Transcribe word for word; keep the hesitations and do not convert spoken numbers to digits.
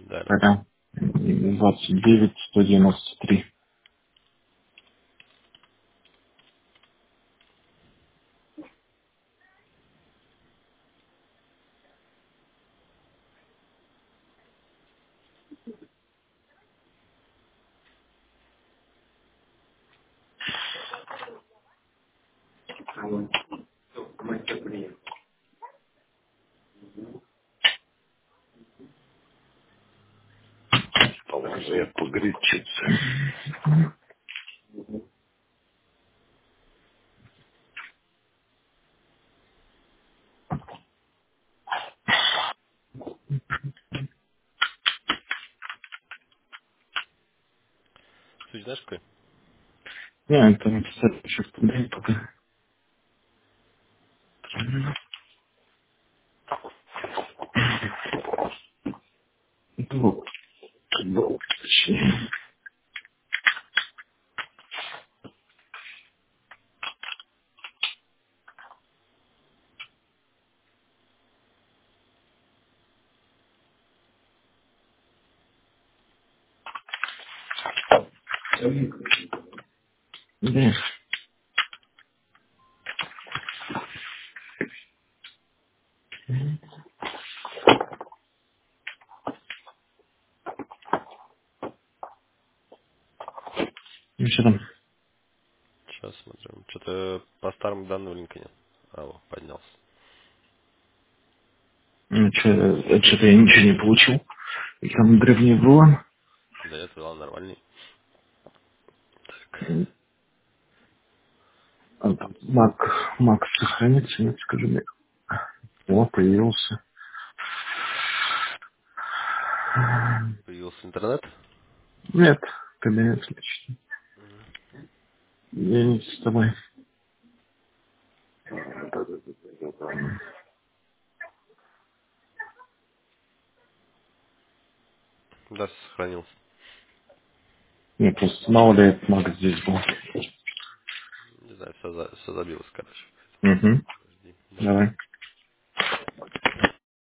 Да, да. Ага. двадцать девять сто девяносто три. Положу я погорячиться. Суть знаешь какой? Я это написать еще в пока. Ну, ну, точнее. Да. Ну, что там? Сейчас смотрим. Что-то по старому данному линка нет. А, вот, поднялся. Ну, что, что-то я ничего не получил. И там древний было. Да это ладно, нормальный. Так. А там Мак, Мак сохранится, нет, скажи мне. О, появился. Появился интернет. Нет, кабинет личный. Я не с тобой. Да, сохранился. Нет, просто мало ли этот Мак здесь был. Не знаю, все, за, все забилось, короче. Угу.